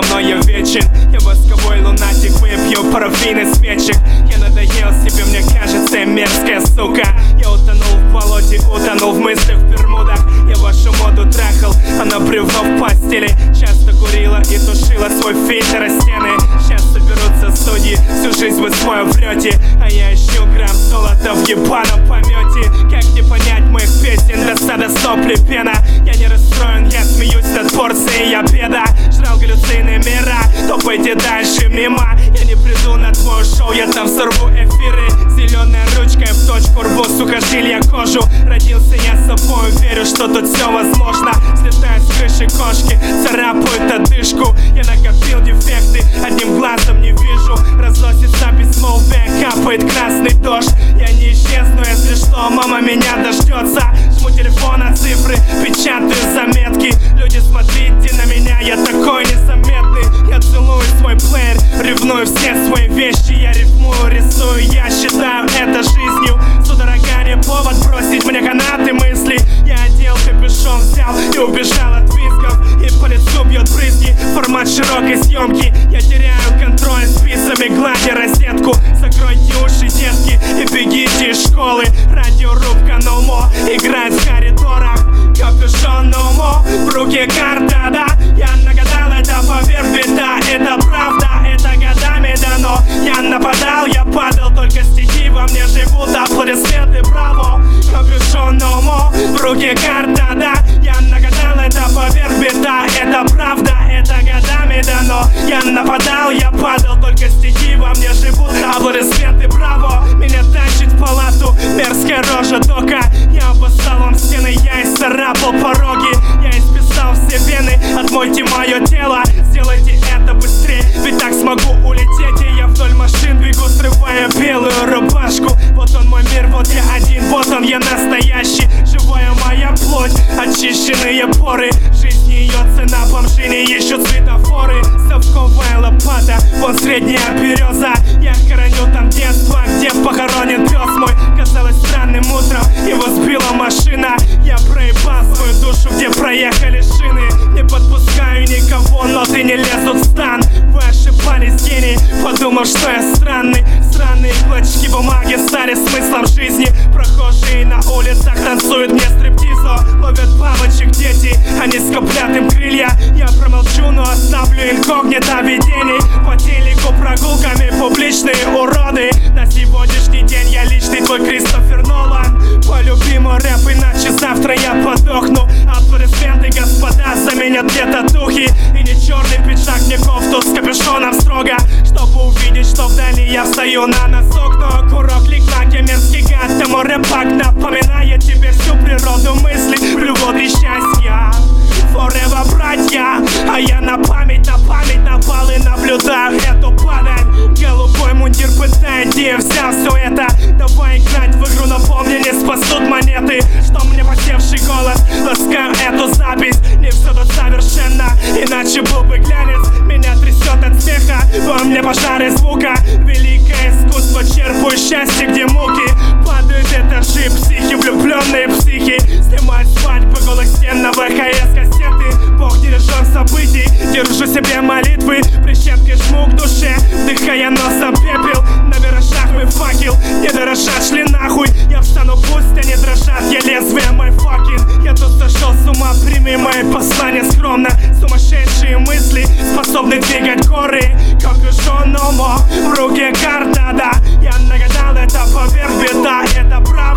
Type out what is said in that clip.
равно я вечен. Я восковой лунатик, выпью парафин из свечек. Я надоел себе, мне кажется, мерзкая сука. Я утонул в болоте, утонул в мыслях в Бермудах. Я вашу моду трахал, она бревно в постели. Часто курила и тушила свой фильтр о стены. Сейчас соберутся судьи, всю жизнь вы свою врете. А я ищу грамм золота в ебаном помете. Как не понять моих песен, до сада сопли пена. Я не расстроен, я смеюсь над порцией обеда. Жрал галлюцины мира, топайте дальше мимо. Я не приду на твое шоу, я там сорву эфиры. Зеленой ручкой в точку рву сухожилия кожу. Родился я собой, верю, что тут все возможно. Слетают с крыши кошки, царапают одышку. Я накопил дефекты, одним глазом не вижу. Разносится письмо в век, капает красный дождь. Я не исчезну, если что, мама меня дождется. Жму телефон на цифры, печатаю заметки. Люди, смотрите на меня, я такой незаметный. Я целую свой плеер, ревную все свои вещи. Я рифмую, рисую, я считаю это жизнью. Судорога не повод бросить мне канаты мысли. Я одел капюшон, взял и убежал от визгов. И по лицу бьет брызги, формат широкой съемки. Я теряю контроль, спицами гладя розетку. Закройте уши, детки, и бегите из школы. Радиорубка на умо, играет в коридорах. Капюшон на умо, в руке карта, да. Я нагадал, это поверь, беда, это правда, это годами дано. Я нападал, я падал, только стихи во мне живут. Аплодисменты, браво. Капюшон на умо, в руке карта, да. Я нагадал, это поверь, беда, это правда, это годами дано. Я нападал, я падал, только стихи во мне живут. Аплодисменты, браво. Меня тащит в палату мерзкая рожа дока. Я обоссал вам стены, я исцарапал пороги. Я исписал все вены, отмойте мое тело. Сделайте это быстрее, ведь так смогу улететь. И я вдоль машин бегу, срывая белую рубашку. Вот он мой мир, вот я один, вот он я настоящий. Живая моя плоть, очищенные поры. Жизнь ее цена, бомжи не ищут светофоры. Совковая лопата, вон средняя береза. Я хороню там детство, где похоронен пес мой. Казалось странным утром, его сбила машина. Я проебал свою душу, где проехали шины. Не подпускаю никого, но ты не лезут в стан. Вы ошибались, гений, подумал, что я странный. Странные клочки бумаги стали смыслом жизни. Прохожие на улицах танцуют мне стриптизо. Ловят бабочек дети, они скоплят им крылья. Я промолчу, но оставлю инкогнито видений. По телеку прогулками публичные уроды. На сегодняшний день я личный твой Кристофер Нолан. Полюбимый рэп, иначе завтра я подохну. Аплодисменты, господа, заменят мне татухи. И не черный пиджак, не кофту с капюшоном строго. Чтобы увидеть, что вдали я встаю на носок. Но курок ликмаки, мерзкий гад, тому рэпак напоминает тебе всю природу мысли. Блювоты счастья, forever, братья. А я на память напал и наблюдаю эту падаль. Голубой мундир пытает, где я взял все это. Давай играть в игру, напомни, не спасут монеты. Что мне посевший голос, ласкаю эту запись. Не все тут совершенно, иначе был бы глянец. Меня трясет от смеха, во мне пожары звука. Великое искусство, черпаю счастье, где муки. Падают этажи, психи, влюбленные психи. Снимать свадьбы, голых стен на ВХС кассеты. Бог дирижер событий, держу себе молитвы. Прищепки жму к душе, вдыхая носом пепел. На виражах мы факел, не дорожат, шли нахуй. Я встану, пусть они дрожат, я лезвие, мой факин. Я тут сошел с ума, прими мои послания скромно. Сумасшедшие мысли способны двигать горы. Капюшон, в руке карта, да. Я нагадал, это поверь, беда, это правда.